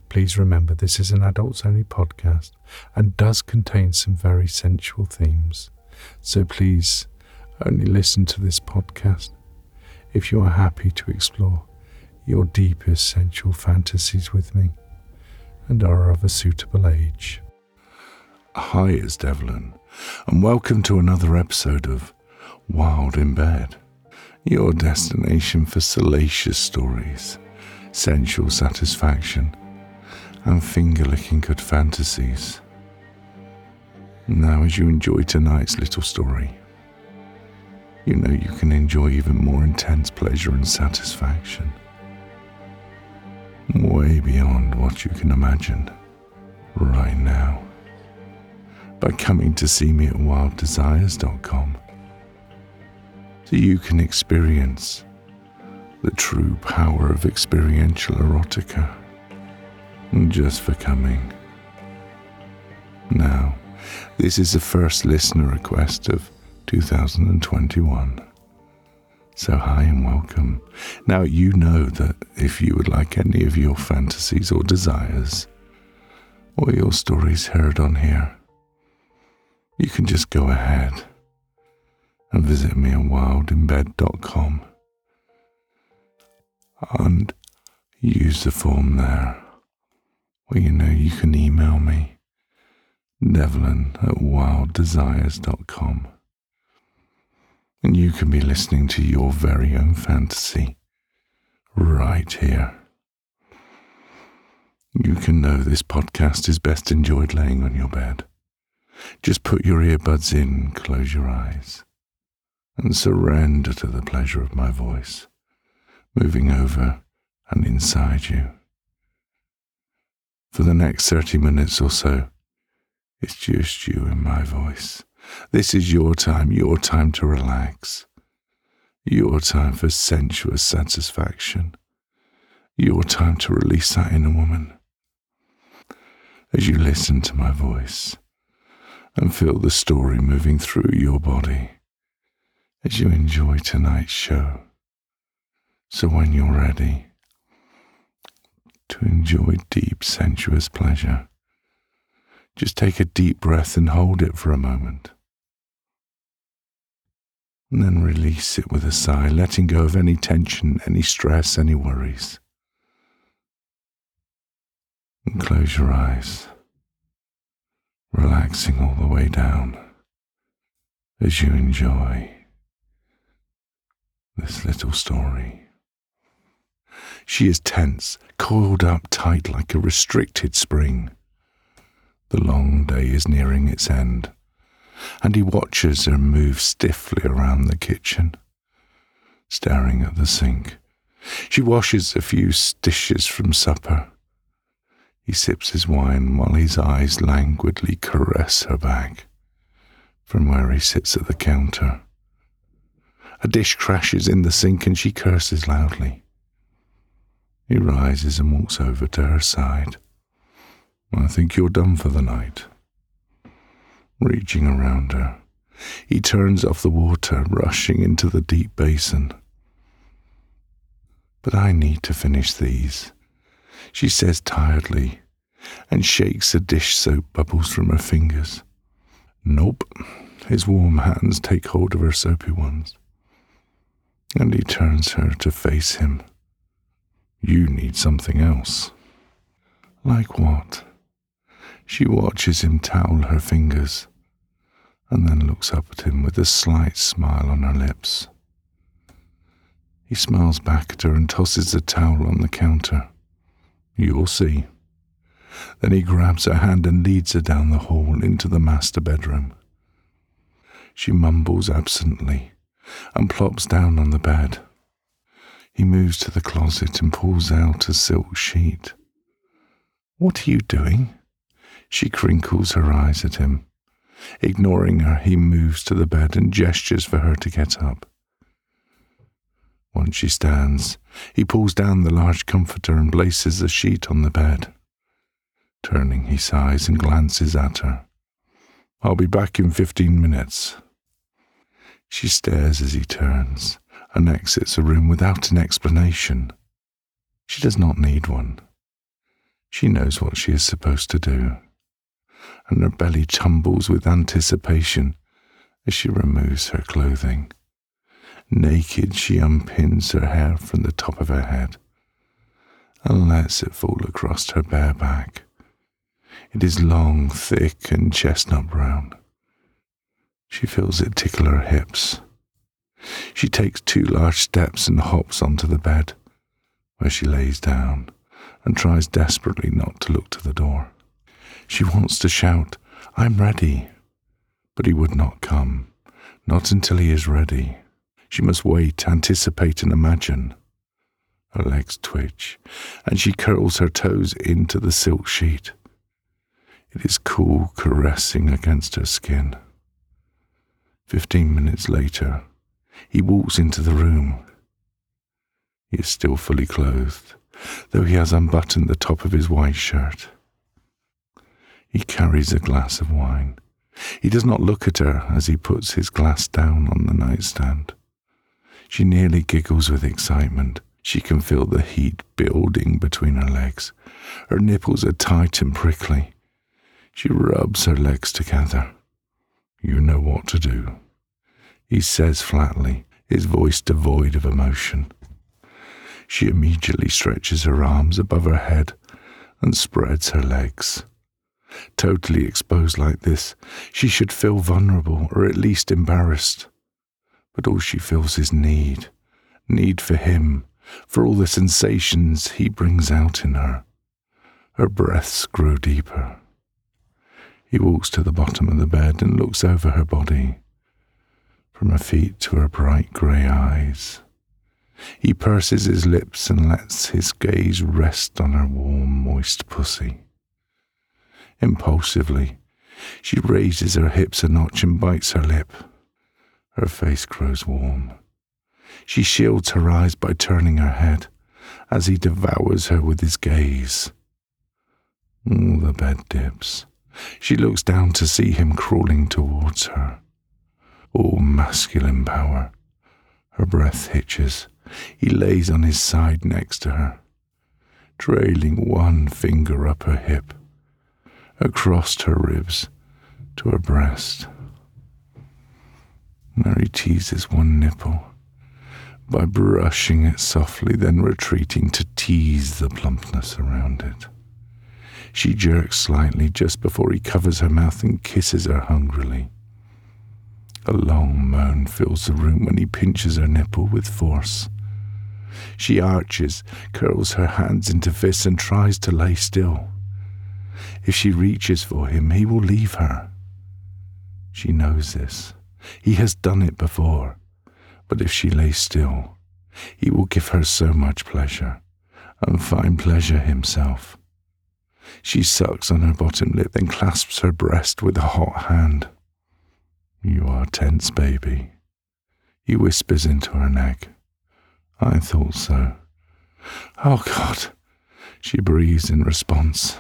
Please remember this is an adults-only podcast and does contain some very sensual themes. So please only listen to this podcast if you are happy to explore your deepest sensual fantasies with me and are of a suitable age. Hi, it's Devlin, and welcome to another episode of Wild in Bed, your destination for salacious stories, sensual satisfaction, and finger-licking good fantasies. Now, as you enjoy tonight's little story, you know you can enjoy even more intense pleasure and satisfaction, way beyond what you can imagine right now, by coming to see me at wilddesires.com, so you can experience the true power of experiential erotica just for coming. Now, this is the first listener request of 2021. So hi and welcome. Now, you know that if you would like any of your fantasies or desires, or your stories heard on here, you can just go ahead and visit me at wildinbed.com and use the form there, where you know you can email me, devlin@wilddesires.com, and you can be listening to your very own fantasy right here. You can know this podcast is best enjoyed laying on your bed. Just put your earbuds in, close your eyes, and surrender to the pleasure of my voice, moving over and inside you. For the next 30 minutes or so, it's just you and my voice. This is your time to relax, your time for sensuous satisfaction, your time to release that inner woman. As you listen to my voice and feel the story moving through your body, as you enjoy tonight's show. So when you're ready to enjoy deep, sensuous pleasure, just take a deep breath and hold it for a moment. And then release it with a sigh, letting go of any tension, any stress, any worries. And close your eyes, relaxing all the way down as you enjoy this little story. She is tense, coiled up tight like a restricted spring. The long day is nearing its end, and he watches her move stiffly around the kitchen, staring at the sink. She washes a few dishes from supper. He sips his wine while his eyes languidly caress her back from where he sits at the counter. A dish crashes in the sink and she curses loudly. He rises and walks over to her side. "I think you're done for the night." Reaching around her, he turns off the water, rushing into the deep basin. "But I need to finish these," she says tiredly, and shakes the dish soap bubbles from her fingers. "Nope." His warm hands take hold of her soapy ones, and he turns her to face him. "You need something else." "Like what?" She watches him towel her fingers, and then looks up at him with a slight smile on her lips. He smiles back at her and tosses the towel on the counter. "You'll see." Then he grabs her hand and leads her down the hall into the master bedroom. She mumbles absently and plops down on the bed. He moves to the closet and pulls out a silk sheet. "What are you doing?" She crinkles her eyes at him. Ignoring her, he moves to the bed and gestures for her to get up. Once she stands, he pulls down the large comforter and places the sheet on the bed. Turning, he sighs and glances at her. "I'll be back in 15 minutes. She stares as he turns and exits the room without an explanation. She does not need one. She knows what she is supposed to do, and her belly tumbles with anticipation as she removes her clothing. Naked, she unpins her hair from the top of her head and lets it fall across her bare back. It is long, thick, and chestnut brown. She feels it tickle her hips. She takes 2 large steps and hops onto the bed, where she lays down and tries desperately not to look to the door. She wants to shout, "I'm ready," but he would not come, not until he is ready. She must wait, anticipate, and imagine. Her legs twitch, and she curls her toes into the silk sheet. It is cool, caressing against her skin. 15 minutes later, he walks into the room. He is still fully clothed, though he has unbuttoned the top of his white shirt. He carries a glass of wine. He does not look at her as he puts his glass down on the nightstand. She nearly giggles with excitement. She can feel the heat building between her legs. Her nipples are tight and prickly. She rubs her legs together. "You know what to do," he says flatly, his voice devoid of emotion. She immediately stretches her arms above her head and spreads her legs. Totally exposed like this, she should feel vulnerable or at least embarrassed. But all she feels is need for him, for all the sensations he brings out in her. Her breaths grow deeper. He walks to the bottom of the bed and looks over her body, from her feet to her bright grey eyes. He purses his lips and lets his gaze rest on her warm, moist pussy. Impulsively, she raises her hips a notch and bites her lip. Her face grows warm. She shields her eyes by turning her head as he devours her with his gaze. The bed dips. She looks down to see him crawling towards her. All masculine power. Her breath hitches. He lays on his side next to her, trailing one finger up her hip, across her ribs to her breast. Mary teases one nipple by brushing it softly, then retreating to tease the plumpness around it. She jerks slightly just before he covers her mouth and kisses her hungrily. A long moan fills the room when he pinches her nipple with force. She arches, curls her hands into fists and tries to lay still. If she reaches for him, he will leave her. She knows this. He has done it before. But if she lays still, he will give her so much pleasure, and find pleasure himself. She sucks on her bottom lip, then clasps her breast with a hot hand. "You are tense, baby," he whispers into her neck. "I thought so." "Oh, God," she breathes in response.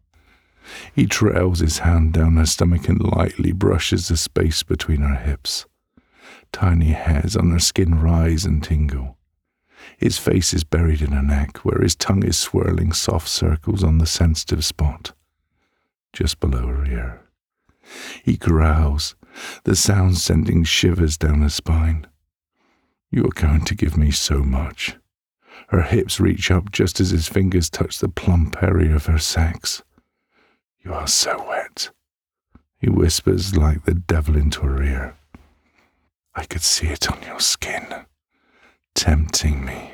He trails his hand down her stomach and lightly brushes the space between her hips. Tiny hairs on her skin rise and tingle. His face is buried in her neck, where his tongue is swirling soft circles on the sensitive spot, just below her ear. He growls, the sound sending shivers down her spine. "You are going to give me so much." Her hips reach up just as his fingers touch the plump area of her sex. "You are so wet," he whispers like the devil into her ear. "I could see it on your skin, tempting me."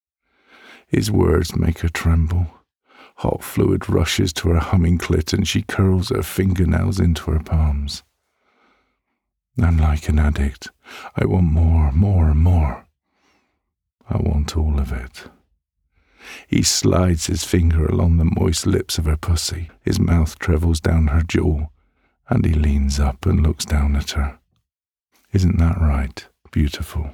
His words make her tremble. Hot fluid rushes to her humming clit and she curls her fingernails into her palms. "I'm like an addict. I want more, more and more. I want all of it." He slides his finger along the moist lips of her pussy. His mouth travels down her jaw, and he leans up and looks down at her. "Isn't that right? Beautiful?"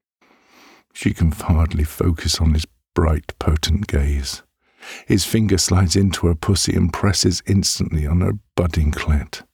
She can hardly focus on his bright, potent gaze. His finger slides into her pussy and presses instantly on her budding clit.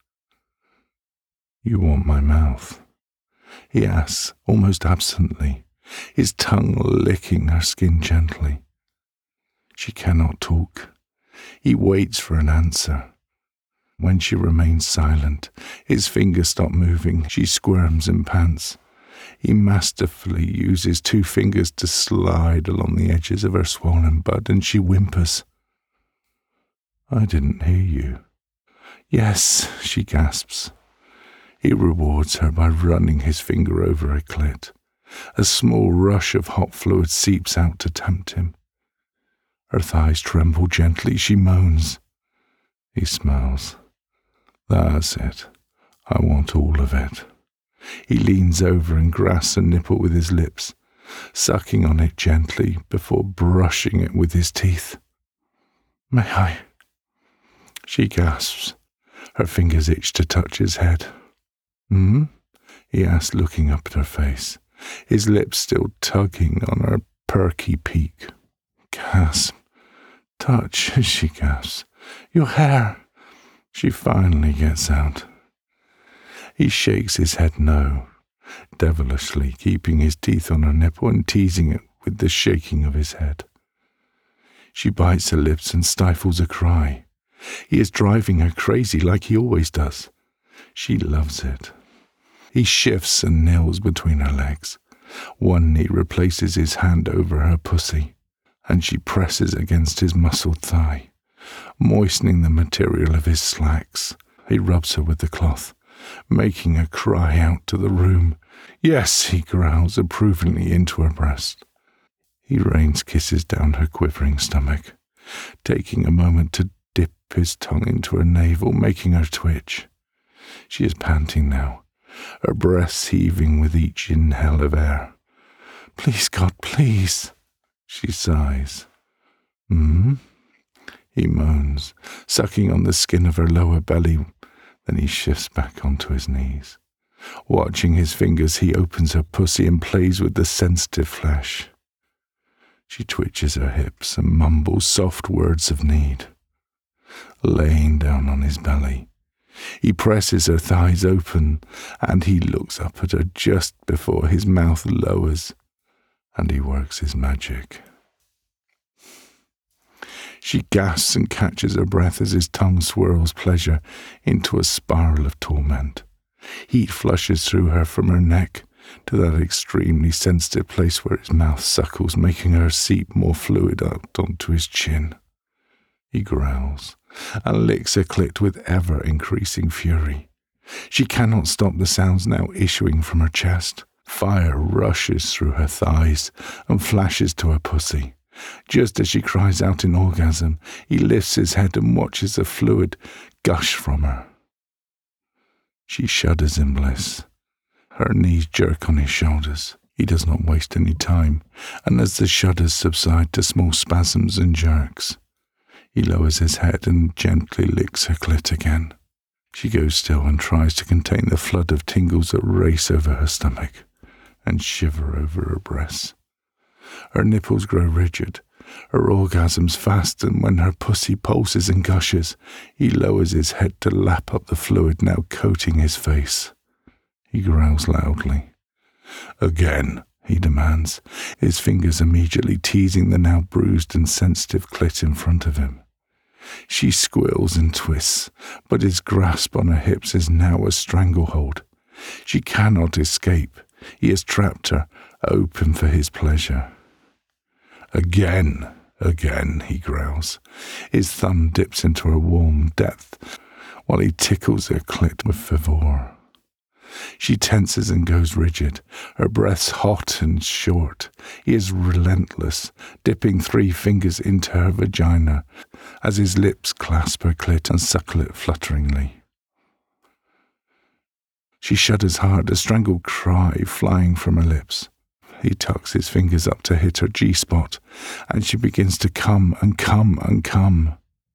"You want my mouth?" he asks, almost absently, his tongue licking her skin gently. She cannot talk. He waits for an answer. When she remains silent, his fingers stop moving. She squirms and pants. He masterfully uses 2 fingers to slide along the edges of her swollen bud, and she whimpers. "I didn't hear you." "Yes," she gasps. He rewards her by running his finger over her clit. A small rush of hot fluid seeps out to tempt him. Her thighs tremble gently. She moans. He smiles. "That's it. I want all of it." He leans over and grasps a nipple with his lips, sucking on it gently before brushing it with his teeth. "May I?" She gasps. Her fingers itch to touch his head. "Hmm?" he asks, looking up at her face, his lips still tugging on her perky peak. "Gasp. Touch," she gasps. "Your hair." She finally gets out. He shakes his head no, devilishly, keeping his teeth on her nipple and teasing it with the shaking of his head. She bites her lips and stifles a cry. He is driving her crazy like he always does. She loves it. He shifts and kneels between her legs. One knee replaces his hand over her pussy, and she presses against his muscled thigh, moistening the material of his slacks. He rubs her with the cloth, making her cry out to the room. "Yes," he growls approvingly into her breast. He rains kisses down her quivering stomach, taking a moment to dip his tongue into her navel, making her twitch. She is panting now, her breasts heaving with each inhale of air. "Please, God, please," she sighs. "Hmm?" he moans, sucking on the skin of her lower belly. Then he shifts back onto his knees. Watching his fingers, he opens her pussy and plays with the sensitive flesh. She twitches her hips and mumbles soft words of need. Laying down on his belly, he presses her thighs open, and he looks up at her just before his mouth lowers, and he works his magic. She gasps and catches her breath as his tongue swirls pleasure into a spiral of torment. Heat flushes through her from her neck to that extremely sensitive place where his mouth suckles, making her seep more fluid out onto his chin. He growls and licks her clit with ever-increasing fury. She cannot stop the sounds now issuing from her chest. Fire rushes through her thighs and flashes to her pussy. Just as she cries out in orgasm, he lifts his head and watches the fluid gush from her. She shudders in bliss. Her knees jerk on his shoulders. He does not waste any time, and as the shudders subside to small spasms and jerks, he lowers his head and gently licks her clit again. She goes still and tries to contain the flood of tingles that race over her stomach and shiver over her breasts. Her nipples grow rigid, her orgasms fast, and when her pussy pulses and gushes, he lowers his head to lap up the fluid now coating his face. He growls loudly. "Again," he demands, his fingers immediately teasing the now bruised and sensitive clit in front of him. She squeals and twists, but his grasp on her hips is now a stranglehold. She cannot escape. He has trapped her, open for his pleasure. Again, he growls. His thumb dips into her warm depth while he tickles her clit with fervor. She tenses and goes rigid, her breaths hot and short. He is relentless, dipping 3 fingers into her vagina as his lips clasp her clit and suckle it flutteringly. She shudders hard, a strangled cry flying from her lips. He tucks his fingers up to hit her G-spot, and she begins to come and come and come.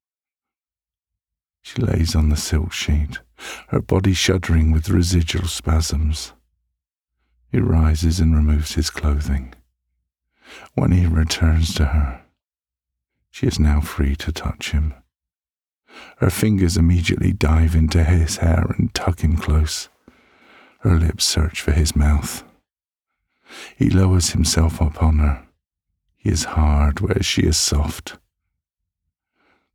She lays on the silk sheet, her body shuddering with residual spasms. He rises and removes his clothing. When he returns to her, she is now free to touch him. Her fingers immediately dive into his hair and tuck him close. Her lips search for his mouth. He lowers himself upon her. He is hard where she is soft.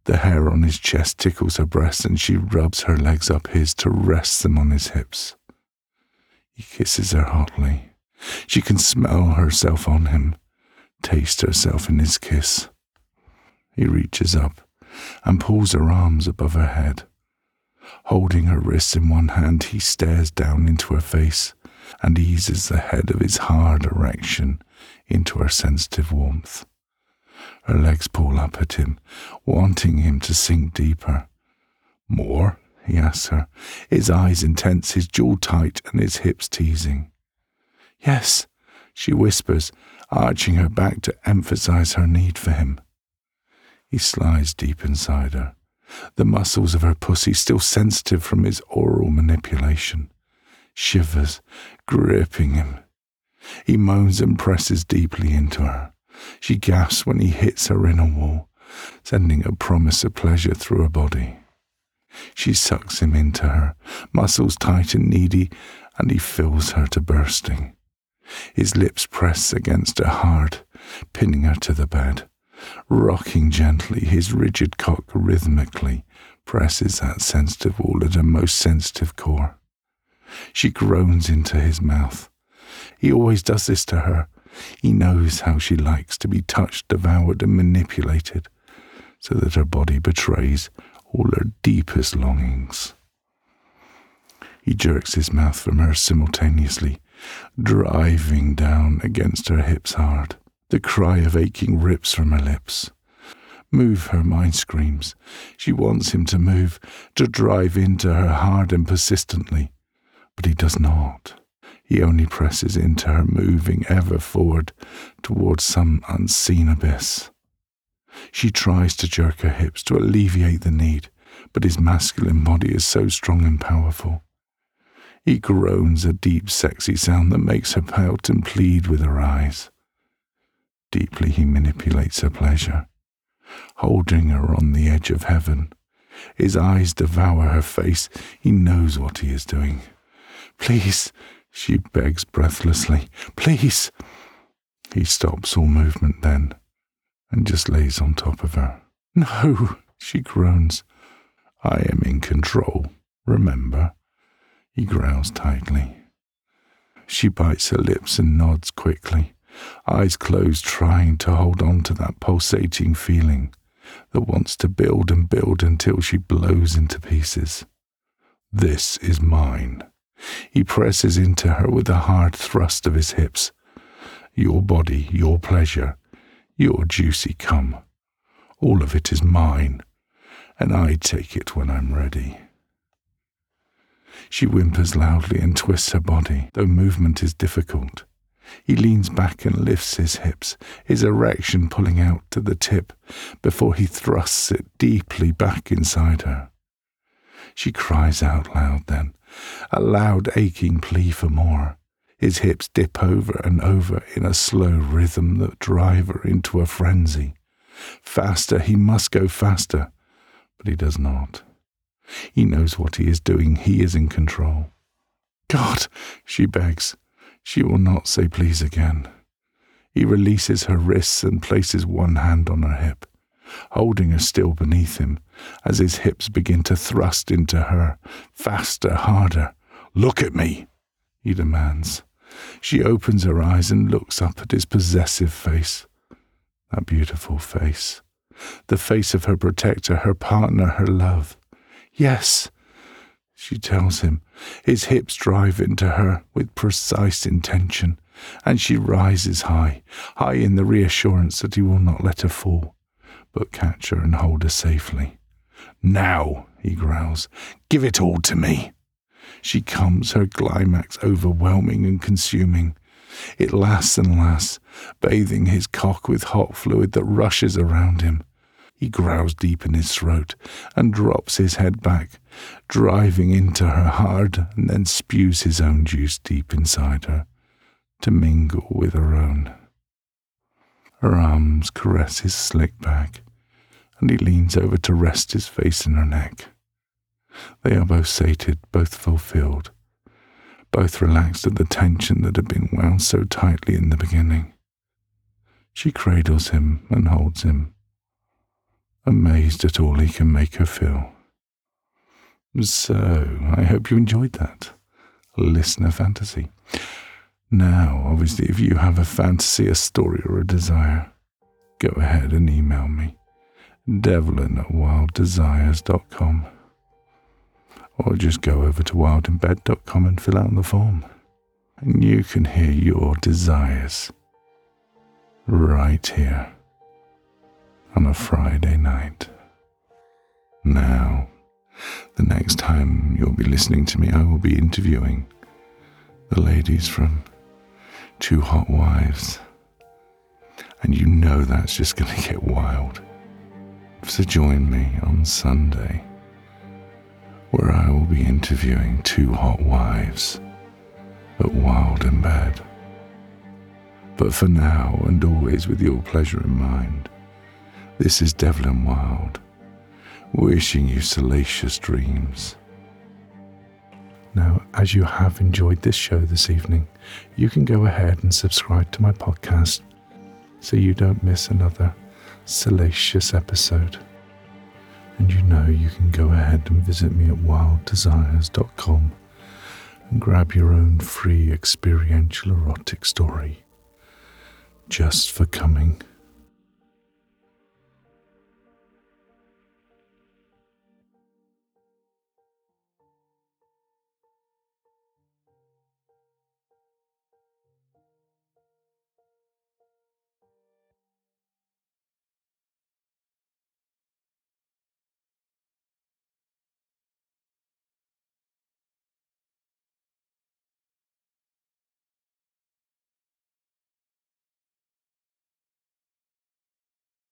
The hair on his chest tickles her breast, and she rubs her legs up his to rest them on his hips. He kisses her hotly. She can smell herself on him, taste herself in his kiss. He reaches up and pulls her arms above her head. Holding her wrists in one hand, he stares down into her face and eases the head of his hard erection into her sensitive warmth. Her legs pull up at him, wanting him to sink deeper. More? He asks her, his eyes intense, his jaw tight and his hips teasing. Yes, she whispers, arching her back to emphasize her need for him. He slides deep inside her, the muscles of her pussy still sensitive from his oral manipulation. Shivers, gripping him. He moans and presses deeply into her. She gasps when he hits her inner wall, sending a promise of pleasure through her body. She sucks him into her, muscles tight and needy, and he fills her to bursting. His lips press against her hard, pinning her to the bed. Rocking gently, his rigid cock rhythmically presses that sensitive wall at her most sensitive core. She groans into his mouth. He always does this to her. He knows how she likes to be touched, devoured, and manipulated, so that her body betrays all her deepest longings. He jerks his mouth from her simultaneously, driving down against her hips hard. The cry of aching rips from her lips. Move, her mind screams. She wants him to move, to drive into her hard and persistently. But he does not. He only presses into her, moving ever forward towards some unseen abyss. She tries to jerk her hips to alleviate the need, but his masculine body is so strong and powerful. He groans a deep, sexy sound that makes her pout and plead with her eyes. Deeply he manipulates her pleasure, holding her on the edge of heaven. His eyes devour her face. He knows what he is doing. Please, she begs breathlessly. Please. He stops all movement then, and just lays on top of her. No, she groans. I am in control, remember? He growls tightly. She bites her lips and nods quickly, eyes closed, trying to hold on to that pulsating feeling that wants to build and build until she blows into pieces. This is mine. He presses into her with a hard thrust of his hips. Your body, your pleasure, your juicy cum. All of it is mine, and I take it when I'm ready. She whimpers loudly and twists her body, though movement is difficult. He leans back and lifts his hips, his erection pulling out to the tip before he thrusts it deeply back inside her. She cries out loud then, a loud aching plea for more. His hips dip over and over in a slow rhythm that drive her into a frenzy. Faster, he must go faster, but he does not. He knows what he is doing. He is in control. God, she begs. She will not say please again. He releases her wrists and places one hand on her hip, holding her still beneath him as his hips begin to thrust into her, faster, harder. Look at me, he demands. She opens her eyes and looks up at his possessive face. That beautiful face. The face of her protector, her partner, her love. Yes, she tells him. His hips drive into her with precise intention, and she rises high, high in the reassurance that he will not let her fall, but catch her and hold her safely. Now, he growls, give it all to me. She comes, her climax overwhelming and consuming. It lasts and lasts, bathing his cock with hot fluid that rushes around him. He growls deep in his throat and drops his head back, driving into her hard, and then spews his own juice deep inside her, to mingle with her own. Her arms caress his slick back, and he leans over to rest his face in her neck. They are both sated, both fulfilled, both relaxed at the tension that had been wound so tightly in the beginning. She cradles him and holds him. amazed at all he can make her feel. So, I hope you enjoyed that listener fantasy. Now, obviously, if you have a fantasy, a story, or a desire, go ahead and email me, devlin@wilddesires.com, or just go over to wildinbed.com and fill out the form, and you can hear your desires right here on a Friday night. Now, the next time you'll be listening to me, I will be interviewing the ladies from Two Hot Wives. And you know that's just going to get wild. So join me on Sunday, where I will be interviewing two hot wives at Wild in Bed. But for now, and always with your pleasure in mind, this is Devlin Wild, wishing you salacious dreams. Now, as you have enjoyed this show this evening, you can go ahead and subscribe to my podcast so you don't miss another salacious episode. And you know you can go ahead and visit me at wilddesires.com and grab your own free experiential erotic story just for coming.